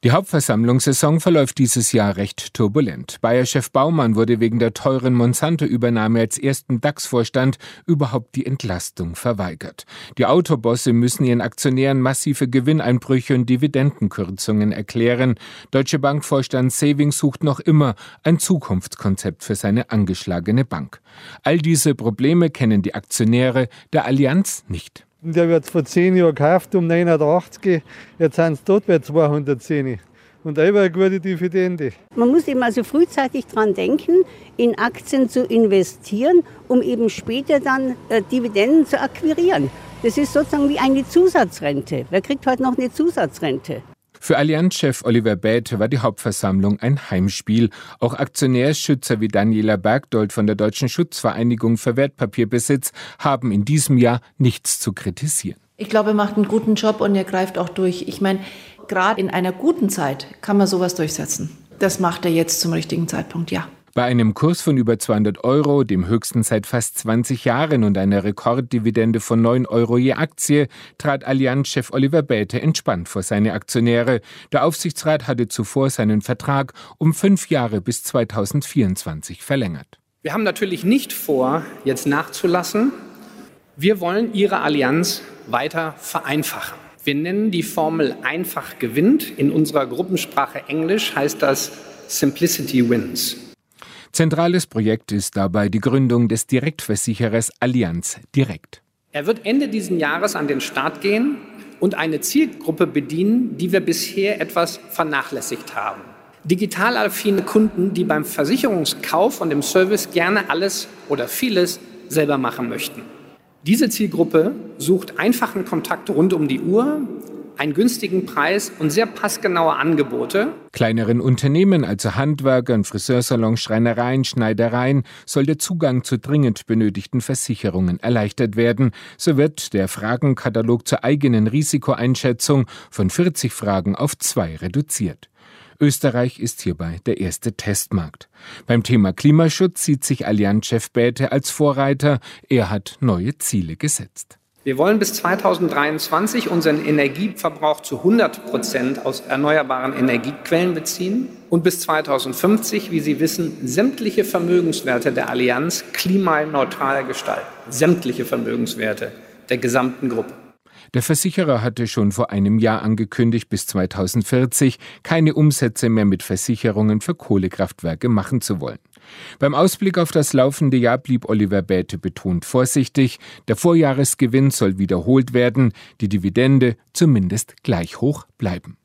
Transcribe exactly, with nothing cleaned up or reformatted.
Die Hauptversammlungssaison verläuft dieses Jahr recht turbulent. Bayer-Chef Baumann wurde wegen der teuren Monsanto-Übernahme als ersten DAX-Vorstand überhaupt die Entlastung verweigert. Die Autobosse müssen ihren Aktionären massive Gewinneinbrüche und Dividendenkürzungen erklären. Deutsche Bank-Vorstand Savings sucht noch immer ein Zukunftskonzept für seine angeschlagene Bank. All diese Probleme kennen die Aktionäre der Allianz nicht. Der wird vor zehn Jahren gekauft um neunhundertachtzig, jetzt sind sie dort bei zweihundertzehn. Und da eine gute Dividende. Man muss eben also frühzeitig daran denken, in Aktien zu investieren, um eben später dann äh, Dividenden zu akquirieren. Das ist sozusagen wie eine Zusatzrente. Wer kriegt heute noch eine Zusatzrente? Für Allianz-Chef Oliver Bäte war die Hauptversammlung ein Heimspiel. Auch Aktionärsschützer wie Daniela Bergdold von der Deutschen Schutzvereinigung für Wertpapierbesitz haben in diesem Jahr nichts zu kritisieren. Ich glaube, er macht einen guten Job und er greift auch durch. Ich meine, gerade in einer guten Zeit kann man sowas durchsetzen. Das macht er jetzt zum richtigen Zeitpunkt, ja. Bei einem Kurs von über zweihundert Euro, dem höchsten seit fast zwanzig Jahren und einer Rekorddividende von neun Euro je Aktie, trat Allianz-Chef Oliver Bäte entspannt vor seine Aktionäre. Der Aufsichtsrat hatte zuvor seinen Vertrag um fünf Jahre bis zweitausendvierundzwanzig verlängert. Wir haben natürlich nicht vor, jetzt nachzulassen. Wir wollen Ihre Allianz weiter vereinfachen. Wir nennen die Formel einfach gewinnt. In unserer Gruppensprache Englisch heißt das Simplicity Wins. Zentrales Projekt ist dabei die Gründung des Direktversicherers Allianz Direkt. Er wird Ende dieses Jahres an den Start gehen und eine Zielgruppe bedienen, die wir bisher etwas vernachlässigt haben. Digital affine Kunden, die beim Versicherungskauf und im Service gerne alles oder vieles selber machen möchten. Diese Zielgruppe sucht einfachen Kontakt rund um die Uhr, einen günstigen Preis und sehr passgenaue Angebote. Kleineren Unternehmen, also Handwerkern, Friseursalons, Schreinereien, Schneidereien, soll der Zugang zu dringend benötigten Versicherungen erleichtert werden. So wird der Fragenkatalog zur eigenen Risikoeinschätzung von vierzig Fragen auf zwei reduziert. Österreich ist hierbei der erste Testmarkt. Beim Thema Klimaschutz sieht sich Allianz-Chef Bäte als Vorreiter. Er hat neue Ziele gesetzt. Wir wollen bis zweitausenddreiundzwanzig unseren Energieverbrauch zu hundert Prozent aus erneuerbaren Energiequellen beziehen und bis zweitausendfünfzig, wie Sie wissen, sämtliche Vermögenswerte der Allianz klimaneutral gestalten. Sämtliche Vermögenswerte der gesamten Gruppe. Der Versicherer hatte schon vor einem Jahr angekündigt, bis zweitausendvierzig keine Umsätze mehr mit Versicherungen für Kohlekraftwerke machen zu wollen. Beim Ausblick auf das laufende Jahr blieb Oliver Bäte betont vorsichtig. Der Vorjahresgewinn soll wiederholt werden, die Dividende zumindest gleich hoch bleiben.